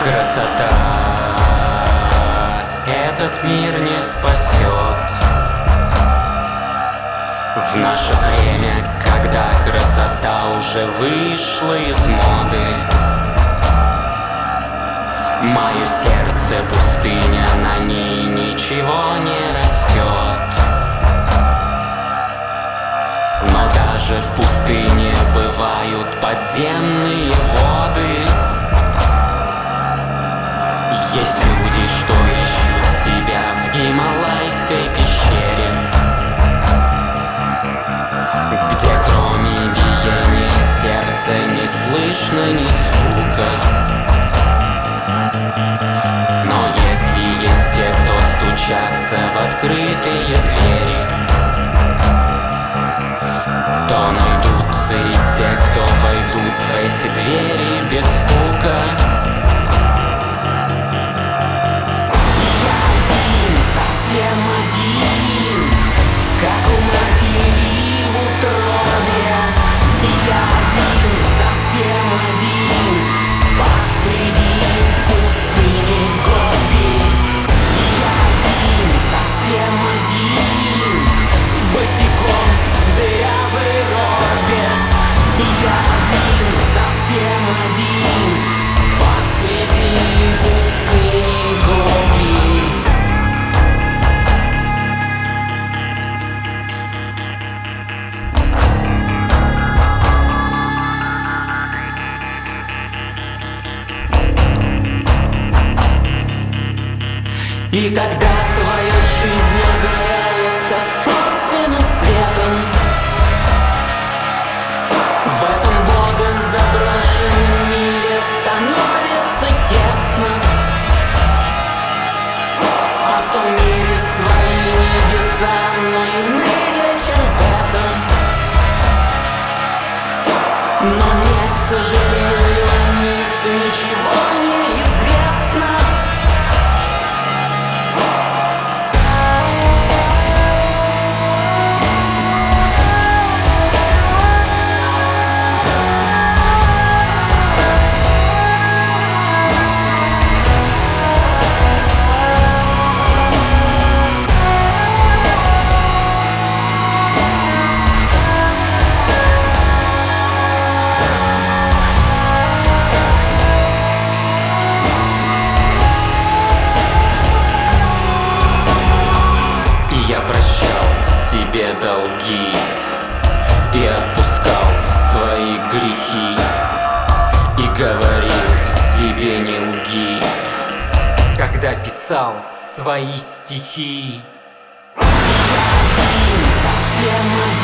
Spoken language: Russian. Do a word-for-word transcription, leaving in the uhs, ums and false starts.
Красота этот мир не спасет. В наше время, когда красота уже вышла из моды, мое сердце пустыня, на ней ничего не растет. Но даже в пустыне бывают подземные воды. Есть люди, что ищут себя в гималайской пещере, где кроме биения сердца не слышно ни звука. Но если есть те, кто стучатся в открытые двери, то найдутся и те, кто войдут в эти двери без стука. Совсем один, как у матери в утробе. Я один, совсем один, посреди пустыни Гоби. Я один, совсем один, босиком в дырявой робе. Я один, совсем один, посреди пустыни Гоби. И тогда твоя жизнь озаряется собственным светом. В этом богом заброшенном мире становится тесно. А в том мире свои небеса, но иные, чем в этом. Но мне, к сожалению, о них ничего не известно. Я прощал себе долги и отпускал свои грехи, и говорил себе не лги, когда писал свои стихи. Я один, совсем один.